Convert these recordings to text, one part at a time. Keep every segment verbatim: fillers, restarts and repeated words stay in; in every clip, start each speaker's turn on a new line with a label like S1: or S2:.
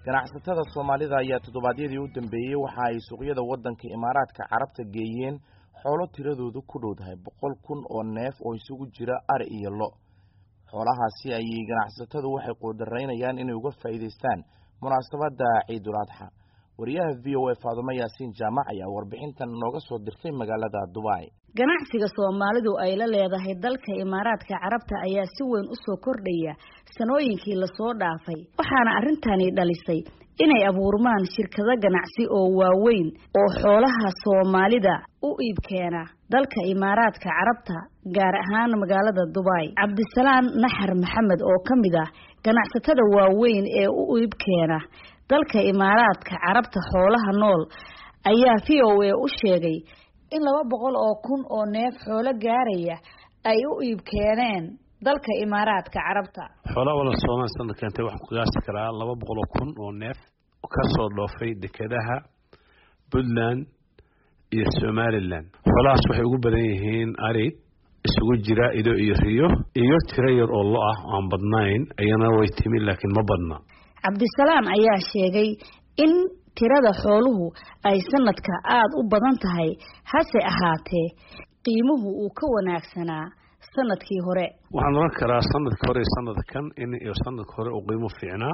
S1: ganacsatada Soomaalida ayaa toddobaadyadii u dambeeyay waxa ay suuqyada wadanka Imaaraadka Carabta geeyeen xoolo tiradoodu ku dhowdahay boqol kun oo neef oo isugu jira ari iyo lo. xoolahaasi ay ganacsatadu waxay qodoreynayaan inay uga faa'iideystaan munaasabada Ciidul Adha. wariyaha V O A Faadumo Yaasiin Jaamac ayaa warbixintan nooga soo dirtay magaalada Dubai.
S2: ganacsiga Soomaalidu ay la leedahay dalka Imaaraadka Carabta ayaa si weyn u soo kordhaya sanooyinkii la soo dhaafay, waxaana arrintani dhalisay inay abuurmaan shirkado ganacsi oo waaweyn oo xoolaha Soomaalida u iib keena dalka Imaaraadka Carabta, gaar ahaan magaalada Dubai. Cabdisalaan Naxar Maxamed oo kamid ah ganacsatada waaweyn ee u iib keena dalka Imaaraadka Carabta xoolaha nool ayaa V O A u sheegay in laba boqol oo kun oo neef xoolo gaaraya ay u iib keeneen dalka Imaaraadka Carabta.
S3: xoolaha wala Soomaaliya sanadkan keentay wax ku gaasti karaa laba boqol oo kun oo neef ka soo dhoofay dekedaha Puntland iyo Somaliland. xoolahaas waxay ugu badan yihiin ari isugu jira ido iyo riyo iyo tiro yar oo lo ah aan badnayn, ayana way timi laakiin ma badna.
S2: Cabdisalaan ayaa sheegay in tirada xooluhu ay sanadka aad u badan tahay, hase ahaatee qiimuhu uu ka wanaagsanaa sanadkii hore.
S3: waxaan oran karaa sanadkii hore sanadkan in iyo sanadkii hore uu qiimo fiicnaa,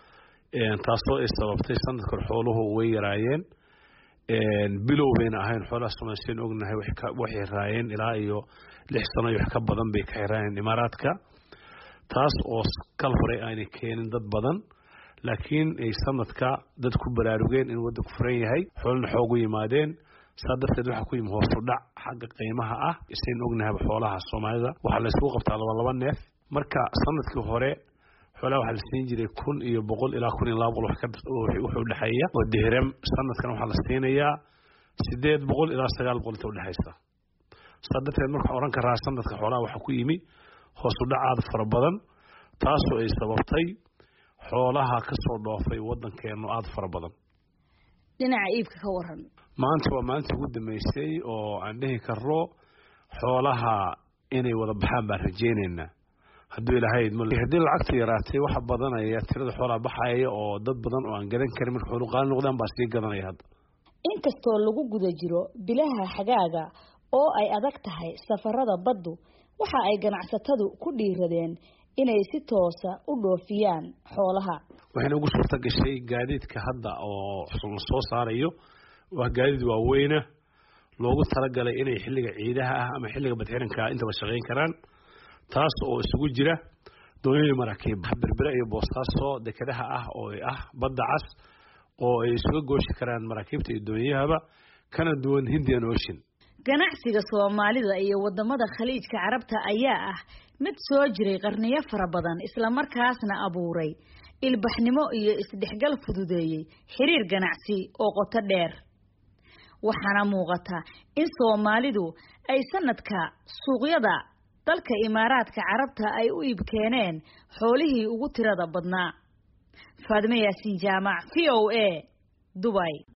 S3: ee taasoo ay sababtay sanadkii hore xooluhu way yaraayeen, ee bilowbayna ahayn xoolaha Soomaaliyeed ognahay waxay raayeen ilaa iyo lix sano iyo wax ka badan bay ka xiraayeen Imaaraadka, taas oo kal hore aanay keenin dad badan, laakiin ay sanadka dad ku baraarugeen in waddanku furan yahay, xoolna xoogu yimaadeen. sadarteed waxa ku yimid hoos u dhac xagga qiimaha ah. iseen ognahay xoolaha Soomaalida waxa la isku qabtaa laba laba neef, marka sanadkii hore xoolaha waxa la siin jiray kun iyo boqol ilaa kun iyo laba boqol wax ka wuxuu dhaxeeya oo dirham. sanadkan waxa la siinayaa sideed boqol ilaa sagaal boqol inta u dhaxaysa. sadarteed marka oran karaa sanadka xoolaha waxa ku yimid hoos u dhac aad fara badan, taasoo ay sababtay xoolaha ka soo dhoofay wadankeena aad fara badan.
S2: dhinaca iibka ka waran,
S3: maanta waa maanta ugu dambeysay oo aan dhihi karo xoolaha inay wada baxaan baan rajeynaynaa hadduu ilaahay idmo. haddii lacagta yaraatay waxa badanaya tirada xoolaha baxaya oo dad badan oo aan garan karin marka xooluhu qaali noqdaan baa sii gadanaya hadda.
S2: inkastoo lagu guda jiro bilaha xagaaga oo ay adag tahay safarada baddu, waxa ay ganacsatadu ku dhiiradeen inay si toosa u dhoofiyaan xoolaha.
S3: waxayna ugu suurta gashay gaadiidka hadda oo soo saarayo waa gaadiid waaweyn loogu talagalay inay xilliga ciidaha ah ama xilliga badxiranka intaba shaqeyn karaan, taas oo isugu jira doonyo maraakiib berbera iyo boosaaso dekedaha ah oo ah badda cas oo ay isugu gooshi karaan maraakiibta iyo doonyahaba kana duwan Indian Ocean.
S2: ganacsiga Soomaalida iyo wadamada Khaliijka Carabta ayaa ah mid soo jiray qarniyo fara badan, isla markaasna abuuray ilbaxnimo iyo isdhexgal fududeeyay xiriir ganacsi oo qoto dheer. waxaana muuqata in Soomaalidu ay sanadka suuqyada dalka Imaaraadka Carabta ay u iib keeneen xoolihii ugu tirada badnaa. Faadumo Yaasiin Jaamac, V O A, Dubai.